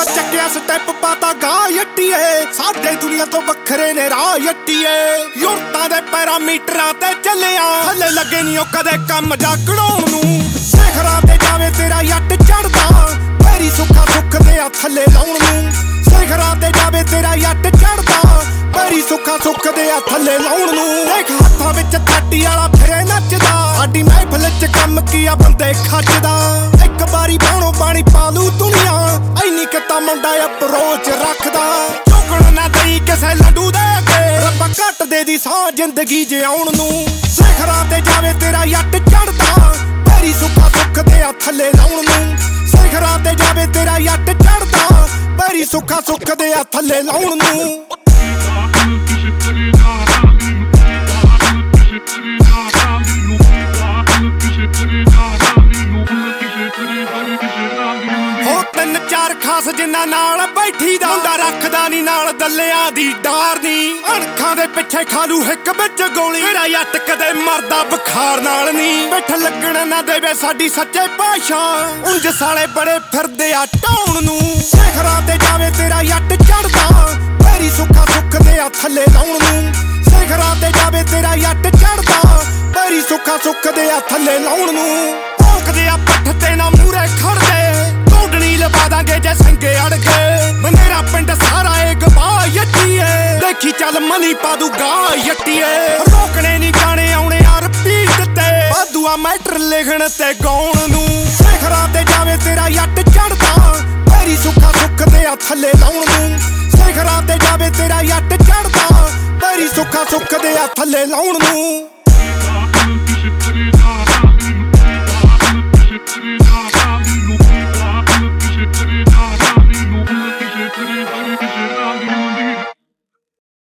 ਦਾ ਚੱਕਿਆ ਸਟੈਪ ਪਾਤਾ ਗਾ ਯੱਟੀਏ ਸਾਡੇ ਦੁਨੀਆ ਤੋਂ ਵੱਖਰੇ ਨੇ ਰਾਹ ਯੱਟੀਏ ਯੁਰਤਾਂ ਦੇ ਪੈਰਾਮੀਟਰਾਂ ਤੇ ਚੱਲਿਆ ਹੱਲੇ ਲੱਗੇ ਨਹੀਂ ਉਹ ਕਦੇ ਕੰਮ ਜਾ ਕਢਾਉਣ ਨੂੰ ਸਿਖਰਾਂ ਤੇ ਜਾਵੇ ਤੇਰਾ ਯੱਟ ਚੜਦਾ ਪੈਰੀ ਸੁੱਖਾ ਸੁੱਖ ਦੇ ਆ ਥੱਲੇ ਲਾਉਣ ਨੂੰ ਸਿਖਰਾਂ ਤੇ ਜਾਵੇ ਤੇਰਾ ਯੱਟ ਚੜਦਾ ਪੈਰੀ ਸੁੱਖਾ ਸੁੱਖ ਦੇ ਆ ਥੱਲੇ ਲਾਉਣ ਨੂੰ ਦੇਖ ਹੱਥਾਂ ਵਿੱਚ ਥਾਟੀ ਵਾਲਾ ਫਿਰੇ ਨੱਚਦਾ ਸਾਡੀ ਮਹਿਫਲ ਚ ਕੰਮ ਕੀ ਆ ਬੰਦੇ ਖੱਜਦਾ ਇੱਕ ਵਾਰੀ ਬਾਣੋ ਪਾਣੀ ਪਾ ਲੂ ਦੁਨੀਆ ਐਨੀ ਕਿਤਾ ਮੁੰਡਾ ਅਪਰੋਚ ਰੱਖਦਾ ਝੁਕਣ ਨਾ ਦਈ ਕਿਸੇ ਲੱਡੂ ਦੇ ਅੱਗੇ ਰੱਬਾ ਘੱਟ ਦੇ ਦੀ ਸਾਹ ਜ਼ਿੰਦਗੀ ਜਿਉਣ ਨੂੰ ਸਿਖਰਾਂ ਤੇ ਜਾਵੇ ਤੇਰਾ ਯੱਟ ਚੜਦਾ ਪੈਰੀ ਸੁੱਖਾ ਸੁੱਖ ਦੇ ਆ ਥੱਲੇ ਲਾਉਣ ਨੂੰ ਸਿਖਰਾਂ ਤੇ ਜਾਵੇ ਤੇਰਾ ਯੱਟ ਚੜਦਾ ਪੈਰੀ ਸੁੱਖਾ ਸੁੱਖ ਦੇ ਆ ਥੱਲੇ ਲਾਉਣ ਨੂੰ ਹੋ ਤਿੰਨ ਚਾਰ ਖਾਸ ਜਿੰਨਾ ਨਾਲ ਬੈਠੀ ਦਾ ਮੁੰਡਾ ਰੱਖਦਾ ਨੀ ਨਾਲ ਦੱਲਿਆਂ ਦੀ ਡਾਰ ਨੀ ਅਣਖਾਂ ਦੇ ਪਿੱਛੇ ਖਾਲੂ ਹਿੱਕ ਵਿੱਚ ਗੋਲੀ ਮੇਰਾ ਯੱਟ ਕਦੇ ਮਰਦਾ ਬੁਖਾਰ ਨਾਲ ਨੀ ਬਿੱਠ ਲੱਗਣ ਨਾ ਦੇਵੇ ਸਾਡੀ ਸੱਚੇ ਪਾਤਸ਼ਾਹ ਉਂਝ ਸਾਲੇ ਬੜੇ ਫਿਰਦੇ ਆ ਢਾਉਣ ਨੂੰ ਸਿਖਰਾਂ ਤੇ ਜਾਵੇ ਤੇਰਾ ਯੱਟ ਚੜਦਾ ਪੈਰੀ ਸੁੱਖਾ ਸੁੱਖ ਦੇ ਆ ਥੱਲੇ ਲਾਉਣ ਨੂੰ ਸਿਖਰਾਂ ਤੇ ਜਾਵੇ ਤੇਰਾ ਯੱਟ ਚੜਦਾ ਪੈਰੀ ਸੁੱਖਾ ਸੁੱਖ ਦੇ ਆ ਥੱਲੇ ਲਾਉਣ ਨੂੰ ਭੌਂਕਦੇ ਆ ਪੱਠ ਤੇ ਨਾ ਮੂਰੇ ਖੜਦੇ ਢੋਡਣੀ ਲਵਾ ਦਾਂਗੇ ਜੇ ਸੰਗੇ ਅੜ ਗਏ ਮੇਰਾ ਪਿੰਡ ਸਾਰਾ ਏ ਗਵਾ ਯੱਟੀਏ ਦੇਖੀ ਚੱਲ ਮਨੀ ਪਾ ਦੂ ਗਾ ਯੱਟੀਏ ਰੋਕਣੇ ਨੀ ਗਾਣੇ ਆਉਣੇ ਆ ਰਿਪੀਟ ਤੇ ਵਾਧੂਆ ਮੈਟਰ ਲਿਖਣ ਤੇ ਗਾਉਣ ਨੂੰ ਸਿਖਰਾਂ ਤੇ ਜਾਵੇ ਤੇਰਾ ਯੱਟ ਚੜਦਾ ਪੈਰੀ ਸੁੱਖਾ ਸੁੱਖ ਦੇ ਆ ਥੱਲੇ ਲਾਉਣ ਨੂੰ ਸਿਖਰਾਂ ਤੇ ਜਾਵੇ ਤੇਰਾ ਯੱਟ ਚੜਦਾ ਪੈਰੀ ਸੁੱਖਾ ਸੁੱਖ ਦੇ ਆ ਥੱਲੇ ਲਾਉਣ ਨੂੰ